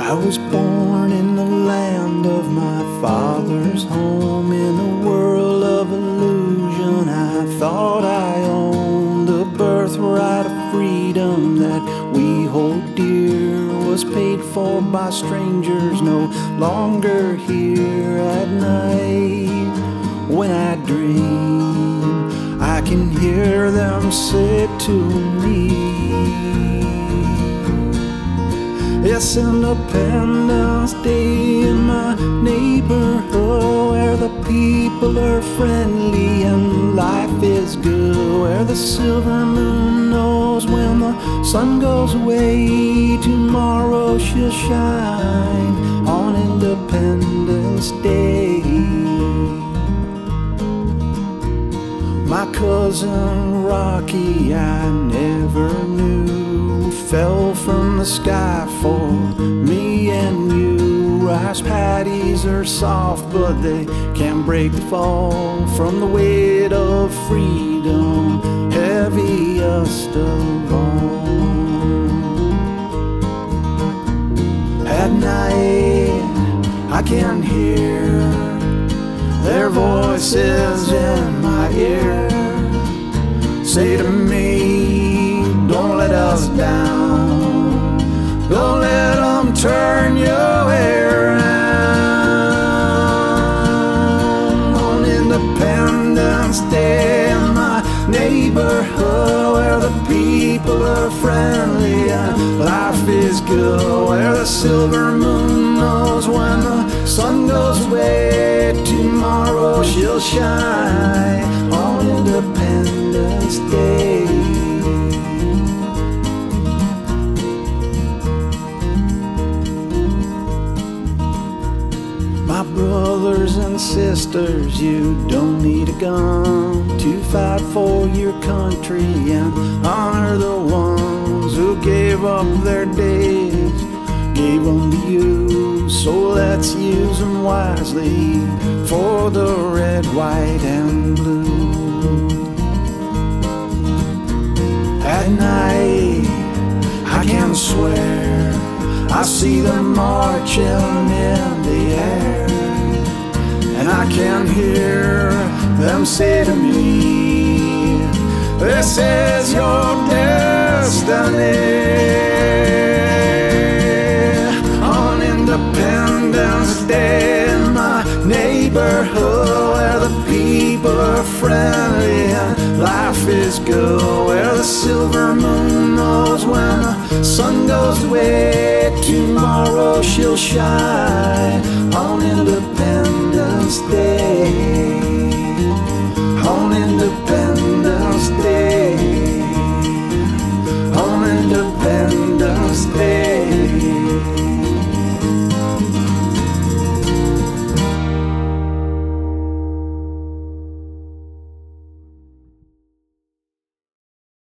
I was born in the land of my father's home, in a world of illusion. I thought I owned the birthright of freedom that we hold dear, was paid for by strangers no longer here. At night when I dream, I can hear them say to me, it's Independence Day in my neighborhood, where the people are friendly and life is good, where the silver moon knows when the sun goes away, tomorrow she'll shine on Independence Day. My cousin Rocky, I never knew, fell from the sky for me and you. Rice paddies are soft, but they can't break the fall from the weight of freedom, heaviest of all. At night I can hear their voices in my ear, say to me, don't let us down, don't let them turn your hair around. On Independence Day in my neighborhood, where the people are friendly and life is good, where the silver moon knows when the sun goes away, tomorrow she'll shine on Independence Day. My brothers and sisters, you don't need a gun to fight for your country and honor the ones who gave up their days, gave them to you. So let's use them wisely for the red, white, and blue. At night I can swear I see them marching in the air, and I can hear them say to me, this is your destiny. On Independence Day in my neighborhood, where the people are friendly and life is good, where the silver moon knows when the sun goes away, tomorrow she'll shine on Independence Day.